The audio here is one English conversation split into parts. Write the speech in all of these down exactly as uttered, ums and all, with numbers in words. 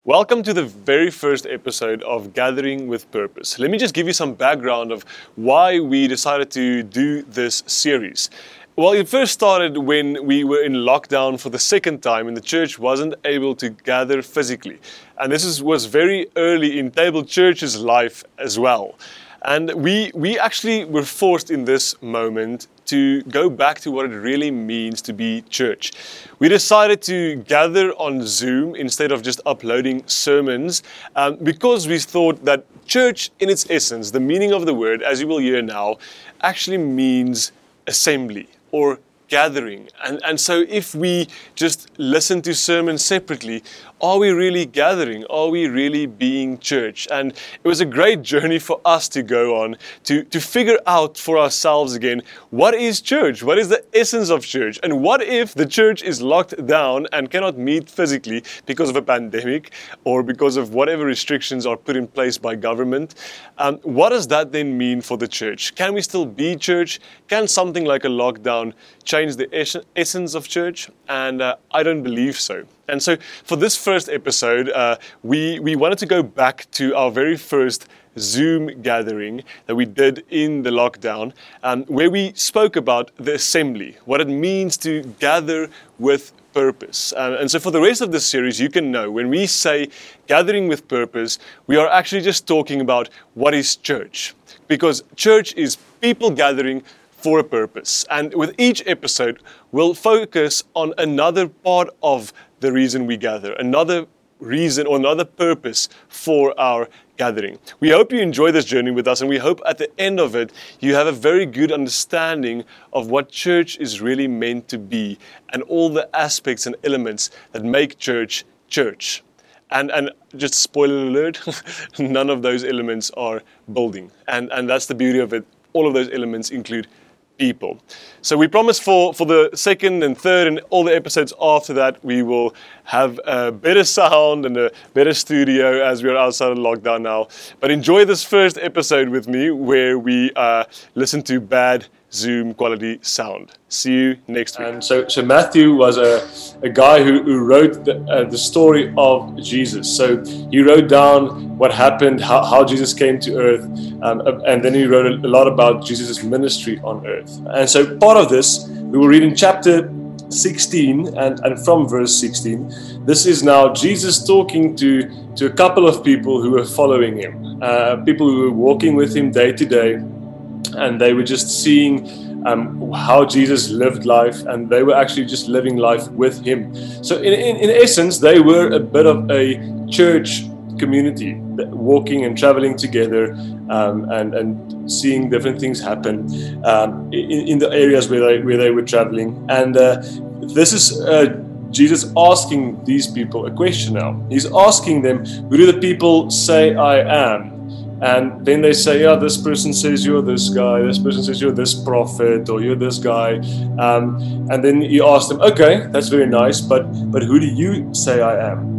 Welcome to the very first episode of Gathering with Purpose. Let me just give you some background of why we decided to do this series. Well, it first started when we were in lockdown for the second time and the church wasn't able to gather physically. And this is, was very early in Table Church's life as well. And we, we actually were forced in this moment to go back to what it really means to be church. We decided to gather on Zoom instead of just uploading sermons um, because we thought that church in its essence, the meaning of the word, as you will hear now, actually means assembly or gathering. And, and so if we just listen to sermons separately, are we really gathering? Are we really being church? And it was a great journey for us to go on to, to figure out for ourselves again, what is church? What is the essence of church? And what if the church is locked down and cannot meet physically because of a pandemic or because of whatever restrictions are put in place by government? Um, what does that then mean for the church? Can we still be church? Can something like a lockdown change the es- essence of church? And uh, I don't believe so. And so for this first episode, uh, we, we wanted to go back to our very first Zoom gathering that we did in the lockdown, um, where we spoke about the assembly, what it means to gather with purpose. Uh, and so for the rest of this series, you can know when we say gathering with purpose, we are actually just talking about what is church. Because church is people gathering for a purpose. And with each episode, we'll focus on another part of the reason we gather, another reason or another purpose for our gathering. We hope you enjoy this journey with us, and we hope at the end of it, you have a very good understanding of what church is really meant to be and all the aspects and elements that make church church. And and just spoiler alert, none of those elements are building. And, and that's the beauty of it. All of those elements include people. So we promise for, for the second and third and all the episodes after that, we will have a better sound and a better studio as we are outside of lockdown now. But enjoy this first episode with me where we uh, listen to bad Zoom quality sound. See you next week. And so, so Matthew was a, a guy who, who wrote the, uh, the story of Jesus. So he wrote down what happened, how, how Jesus came to earth, um, and then he wrote a, a lot about Jesus' ministry on earth. And so part of this, we will read in chapter sixteen and, and from verse sixteen. This is now Jesus talking to, to a couple of people who were following him, uh, people who were walking with him day to day. And they were just seeing um, how Jesus lived life, and they were actually just living life with him. So in, in, in essence, they were a bit of a church community, walking and traveling together um, and, and seeing different things happen um, in, in the areas where they, where they were traveling. And uh, this is uh, Jesus asking these people a question now. He's asking them, who do the people say I am? And then they say, yeah, this person says you're this guy, this person says you're this prophet, or you're this guy. Um, and then you ask them, okay, that's very nice, but but who do you say I am?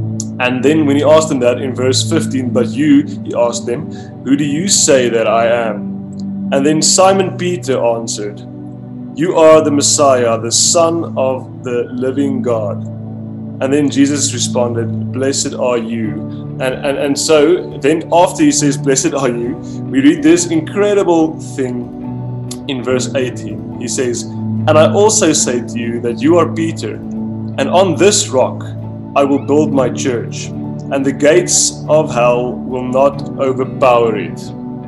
And then when he asked them that in verse fifteen, but you, he asked them, who do you say that I am? And then Simon Peter answered, you are the Messiah, the Son of the living God. And then Jesus responded, blessed are you. And, and and so then after he says, blessed are you, we read this incredible thing in verse eighteen. He says, and I also say to you that you are Peter, and on this rock I will build my church, and the gates of hell will not overpower it.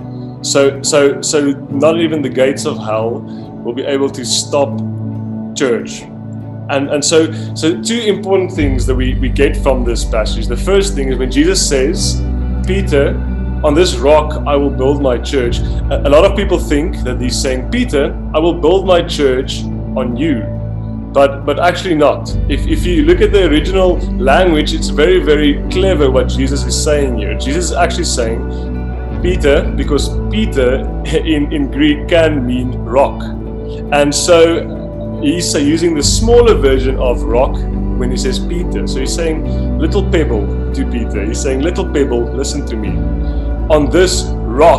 So so so not even the gates of hell will be able to stop church. And and so so two important things that we, we get from this passage. The first thing is when Jesus says, Peter, on this rock I will build my church. A, a lot of people think that he's saying, Peter, I will build my church on you. But but actually not. If if you look at the original language, it's very, very clever what Jesus is saying here. Jesus is actually saying, Peter, because Peter in, in Greek can mean rock. And so he's using the smaller version of rock when he says Peter. So he's saying little pebble to Peter. He's saying, little pebble, listen to me. On this rock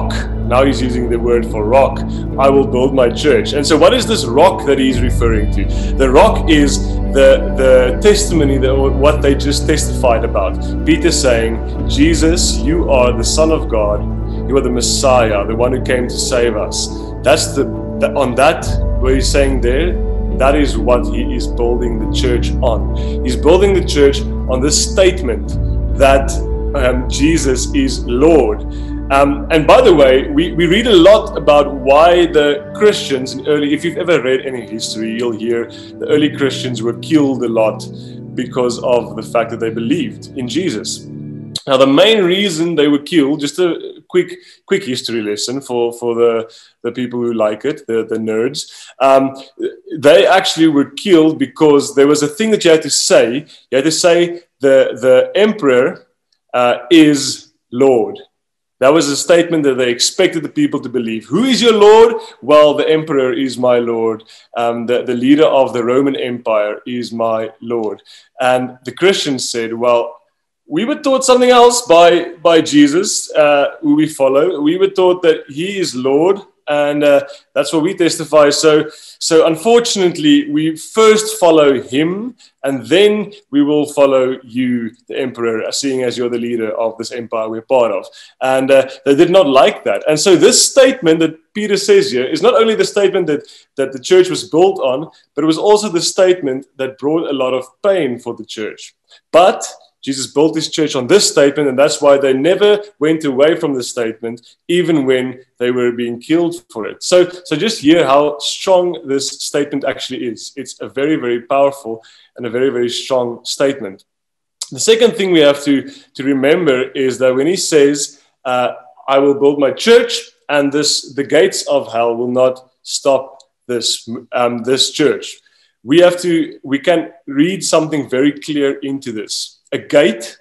Now he's using the word for rock. I will build my church. And so what is this rock that he's referring to? The rock is the, the testimony, that what they just testified about. Peter saying, Jesus, you are the Son of God. You are the Messiah, the one who came to save us. That's the, the on that, where he's saying there, that is what he is building the church on. He's building the church on this statement that um, Jesus is Lord. Um, and by the way, we, we read a lot about why the Christians in early, if you've ever read any history, you'll hear the early Christians were killed a lot because of the fact that they believed in Jesus. Now, the main reason they were killed, just a quick quick history lesson for, for the, the people who like it, the, the nerds, um, they actually were killed because there was a thing that you had to say. You had to say the, the emperor uh, is Lord. That was a statement that they expected the people to believe. Who is your Lord? Well, the emperor is my Lord. Um, the, the leader of the Roman Empire is my Lord. And the Christians said, well, we were taught something else by, by Jesus, uh, who we follow. We were taught that he is Lord, and uh, that's what we testify. So, so unfortunately, we first follow him, and then we will follow you, the emperor, seeing as you're the leader of this empire we're part of. And uh, they did not like that. And so this statement that Peter says here is not only the statement that, that the church was built on, but it was also the statement that brought a lot of pain for the church. But Jesus built his church on this statement, and that's why they never went away from the statement, even when they were being killed for it. So, so just hear how strong this statement actually is. It's a very, very powerful and a very, very strong statement. The second thing we have to, to remember is that when he says, uh, I will build my church, and this the gates of hell will not stop this, um, this church, we have to, we can read something very clear into this. A gate,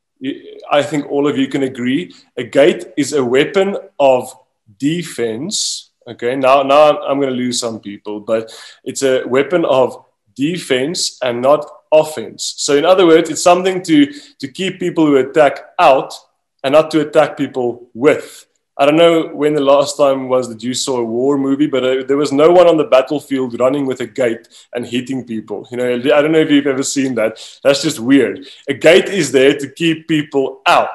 I think all of you can agree, a gate is a weapon of defense. Okay, now, now I'm going to lose some people, but it's a weapon of defense and not offense. So in other words, it's something to, to keep people who attack out and not to attack people with. I don't know when the last time was that you saw a war movie, but uh, there was no one on the battlefield running with a gate and hitting people. You know, I don't know if you've ever seen that. That's just weird. A gate is there to keep people out.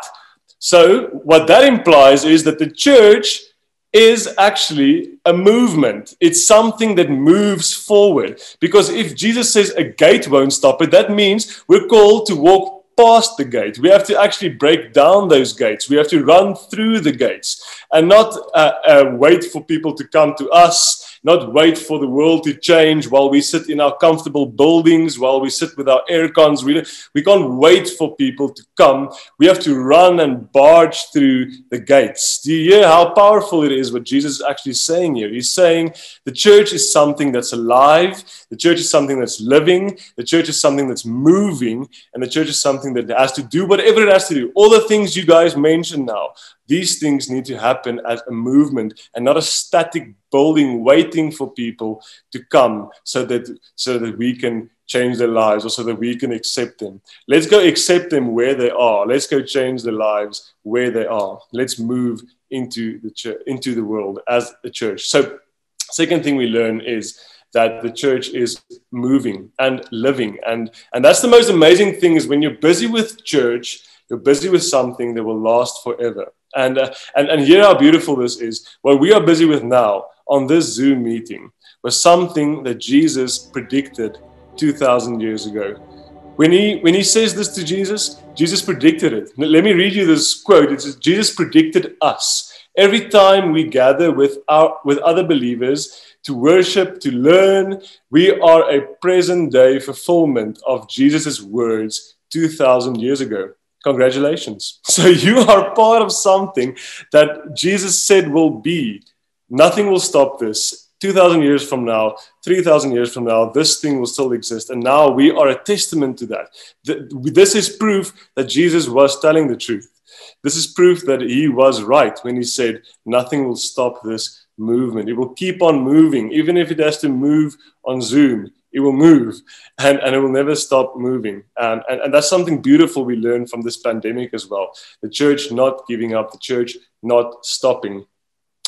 So what that implies is that the church is actually a movement. It's something that moves forward. Because if Jesus says a gate won't stop it, that means we're called to walk past the gate. We have to actually break down those gates. We have to run through the gates and not uh, uh, wait for people to come to us, not wait for the world to change while we sit in our comfortable buildings, while we sit with our air cons. We, we can't wait for people to come. We have to run and barge through the gates. Do you hear how powerful it is what Jesus is actually saying here? He's saying the church is something that's alive. The church is something that's living. The church is something that's moving. And the church is something that has to do whatever it has to do. All the things you guys mentioned now, these things need to happen as a movement and not a static building waiting for people to come so that so that we can change their lives or so that we can accept them. Let's go accept them where they are. Let's go change their lives where they are. Let's move into the church, into the world as a church. So, second thing we learn is that the church is moving and living. And, and that's the most amazing thing is when you're busy with church, you're busy with something that will last forever. And, uh, and, and here how beautiful this is. What we are busy with now on this Zoom meeting was something that Jesus predicted two thousand years ago. When he, when he says this to Jesus, Jesus predicted it. Let me read you this quote. It says, Jesus predicted us. Every time we gather with, our, with other believers to worship, to learn, we are a present day fulfillment of Jesus' words two thousand years ago. Congratulations. So you are part of something that Jesus said will be. Nothing will stop this. two thousand years from now, three thousand years from now, this thing will still exist. And now we are a testament to that. This is proof that Jesus was telling the truth. This is proof that he was right when he said, nothing will stop this movement. It will keep on moving. Even if it has to move on Zoom, it will move and, and it will never stop moving. And, and, and that's something beautiful we learned from this pandemic as well. The church not giving up, the church not stopping.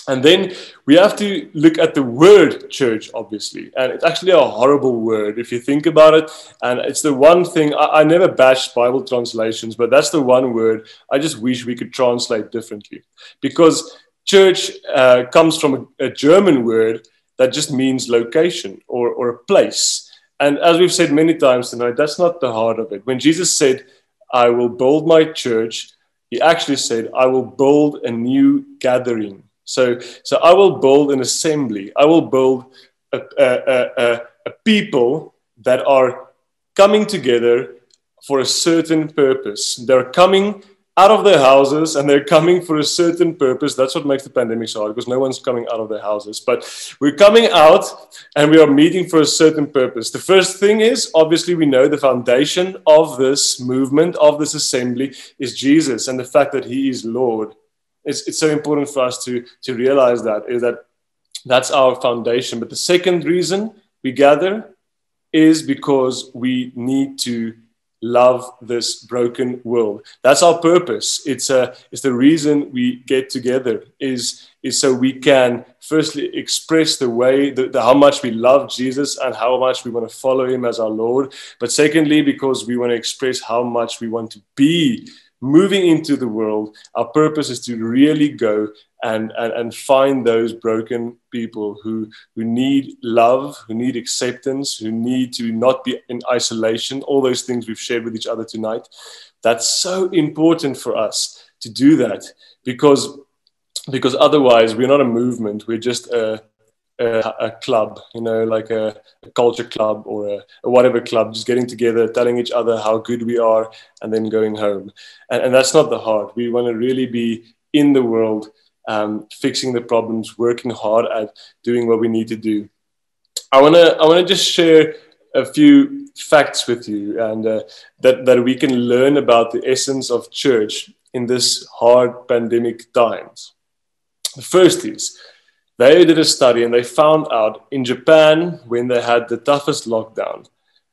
And then we have to look at the word church, obviously. And it's actually a horrible word if you think about it. And it's the one thing, I, I never bash Bible translations, but that's the one word I just wish we could translate differently. Because church uh, comes from a, a German word that just means location or, or a place. And as we've said many times tonight, that's not the heart of it. When Jesus said, I will build my church, he actually said, I will build a new gathering. So, so I will build an assembly. I will build a, a, a, a people that are coming together for a certain purpose. They're coming out of their houses and they're coming for a certain purpose. That's what makes the pandemic so hard, because no one's coming out of their houses. But we're coming out and we are meeting for a certain purpose. The first thing is, obviously, we know the foundation of this movement, of this assembly, is Jesus and the fact that he is Lord. It's, it's so important for us to, to realize that, is that that's our foundation. But the second reason we gather is because we need to love this broken world. That's our purpose. It's, a, it's the reason we get together, is, is so we can firstly express the way, the, the, how much we love Jesus and how much we want to follow him as our Lord. But secondly, because we want to express how much we want to be moving into the world. Our purpose is to really go and, and, and find those broken people who, who need love, who need acceptance, who need to not be in isolation, all those things we've shared with each other tonight. That's so important for us to do that, because, because otherwise we're not a movement, we're just a, a, a club, you know, like a, a culture club or a, a whatever club, just getting together, telling each other how good we are, and then going home. And, and that's not the heart. We want to really be in the world, um, fixing the problems, working hard at doing what we need to do. I want to I want to just share a few facts with you, and uh, that, that we can learn about the essence of church in this hard pandemic times. The first is, they did a study and they found out in Japan, when they had the toughest lockdown,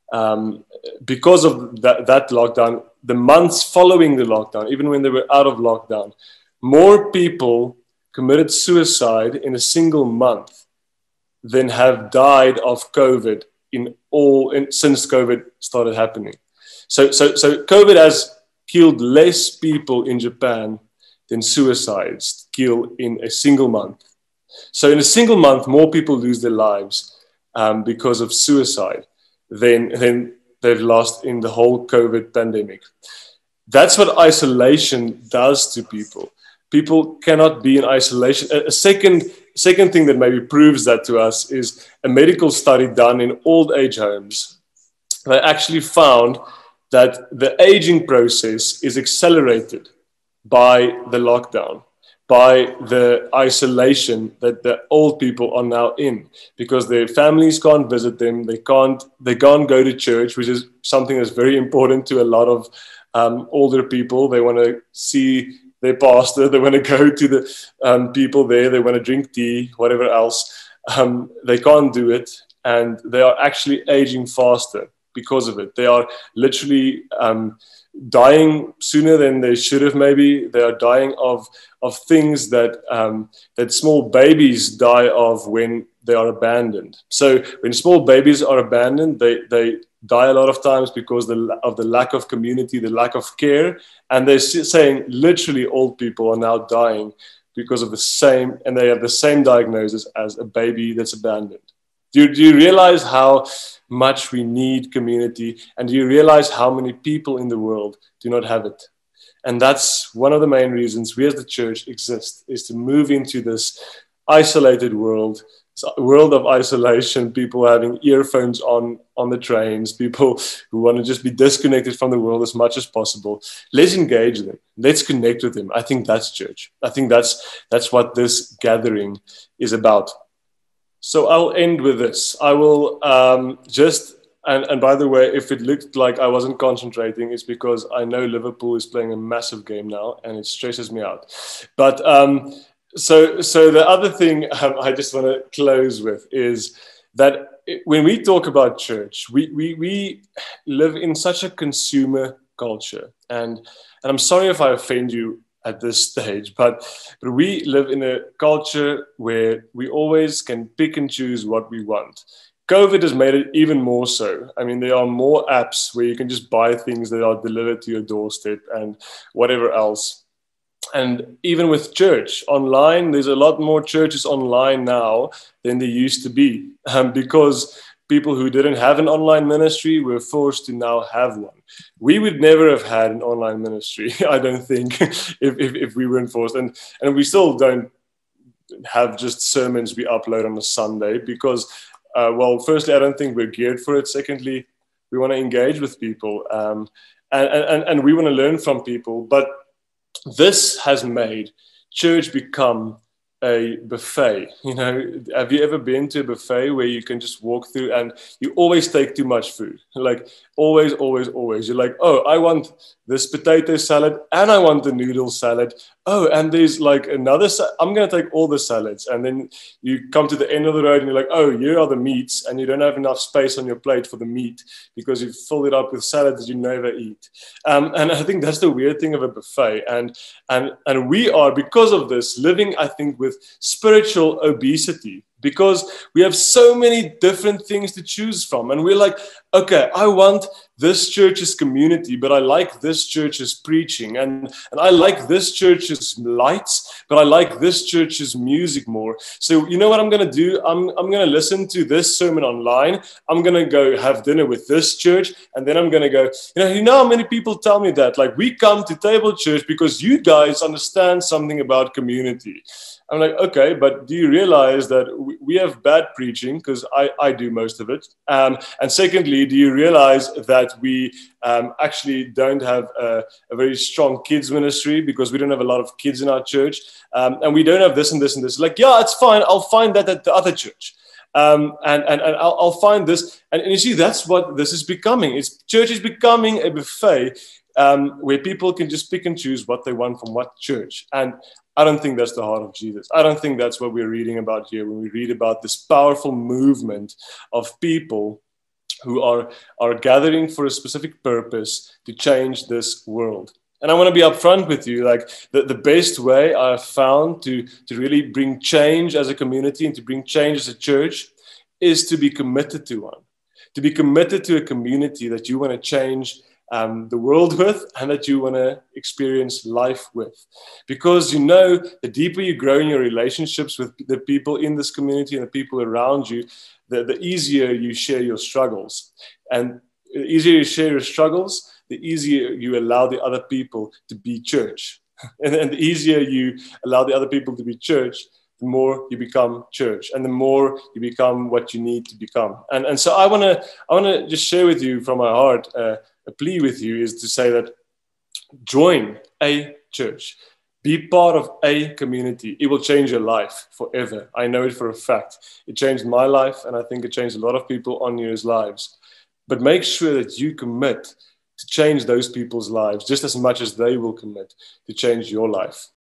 um, because of that, that lockdown, the months following the lockdown, even when they were out of lockdown, more people committed suicide in a single month than have died of COVID in all in, since COVID started happening. So, so, so COVID has killed less people in Japan than suicides kill in a single month. So in a single month, more people lose their lives um, because of suicide than, than they've lost in the whole COVID pandemic. That's what isolation does to people. People cannot be in isolation. A, a second, second thing that maybe proves that to us is a medical study done in old age homes. They actually found that the aging process is accelerated by the lockdown, by the isolation that the old people are now in, because their families can't visit them, they can't they can't go to church, which is something that's very important to a lot of um, older people. They want to see their pastor, they want to go to the um, people there, they want to drink tea, whatever else. Um, they can't do it, and they are actually aging faster because of it. They are literally um, dying sooner than they should have. Maybe they are dying of of things that um, that small babies die of when they are abandoned. So when small babies are abandoned, they they die a lot of times because the, of the lack of community, the lack of care. And they're saying literally old people are now dying because of the same, and they have the same diagnosis as a baby that's abandoned. Do you, do you realize how much we need community? And do you realize how many people in the world do not have it? And that's one of the main reasons we as the church exist, is to move into this isolated world, a world of isolation, people having earphones on on the trains, people who want to just be disconnected from the world as much as possible. Let's engage them. Let's connect with them. I think that's church. I think that's that's what this gathering is about. So I'll end with this. I will um, just, and, and by the way, if it looked like I wasn't concentrating, it's because I know Liverpool is playing a massive game now and it stresses me out. But um, so, so the other thing um, I just want to close with is that when we talk about church, we, we, we live in such a consumer culture. And, and I'm sorry if I offend you at this stage. But, but we live in a culture where we always can pick and choose what we want. COVID has made it even more so. I mean, there are more apps where you can just buy things that are delivered to your doorstep and whatever else. And even with church online, there's a lot more churches online now than there used to be, um, because people who didn't have an online ministry were forced to now have one. We would never have had an online ministry, I don't think, if, if, if we weren't forced. And, and we still don't have just sermons we upload on a Sunday because, uh, well, firstly, I don't think we're geared for it. Secondly, we want to engage with people, um, and, and, and we want to learn from people. But this has made church become a buffet. You know, have you ever been to a buffet where you can just walk through and you always take too much food? Like always, always, always. You're like, oh, I want this potato salad and I want the noodle salad. Oh, and there's like another, sa- I'm going to take all the salads. And then you come to the end of the road and you're like, oh, here are the meats. And you don't have enough space on your plate for the meat because you've filled it up with salads that you never eat. Um, and I think that's the weird thing of a buffet. And, and, and we are, because of this, living, I think, with spiritual obesity, because we have so many different things to choose from. And we're like, okay, I want this church's community, but I like this church's preaching. And, and I like this church's lights, but I like this church's music more. So you know what I'm going to do? I'm, I'm going to listen to this sermon online. I'm going to go have dinner with this church. And then I'm going to go, you know, you know how many people tell me that? Like, we come to Table Church because you guys understand something about community. I'm like, okay, but do you realize that we have bad preaching? Because I, I do most of it. Um, and secondly, do you realize that we um, actually don't have a, a very strong kids ministry because we don't have a lot of kids in our church? Um, and we don't have this and this and this. Like, yeah, it's fine. I'll find that at the other church. Um, and and, and I'll, I'll find this. And, and you see, that's what this is becoming. It's church is becoming a buffet um, where people can just pick and choose what they want from what church. And I don't think that's the heart of Jesus. I don't think that's what we're reading about here when we read about this powerful movement of people who are, are gathering for a specific purpose to change this world. And I want to be upfront with you, like the, the best way I've found to, to really bring change as a community and to bring change as a church is to be committed to one, to be committed to a community that you want to change Um, the world with and that you want to experience life with. Because you know, the deeper you grow in your relationships with the people in this community and the people around you, the, the easier you share your struggles. And the easier you share your struggles, the easier you allow the other people to be church. and, and the easier you allow the other people to be church, the more you become church and the more you become what you need to become. And, and so I want to I want to just share with you from my heart, uh, a plea with you is to say that join a church. Be part of a community. It will change your life forever. I know it for a fact. It changed my life, and I think it changed a lot of people on yours lives. But make sure that you commit to change those people's lives just as much as they will commit to change your life.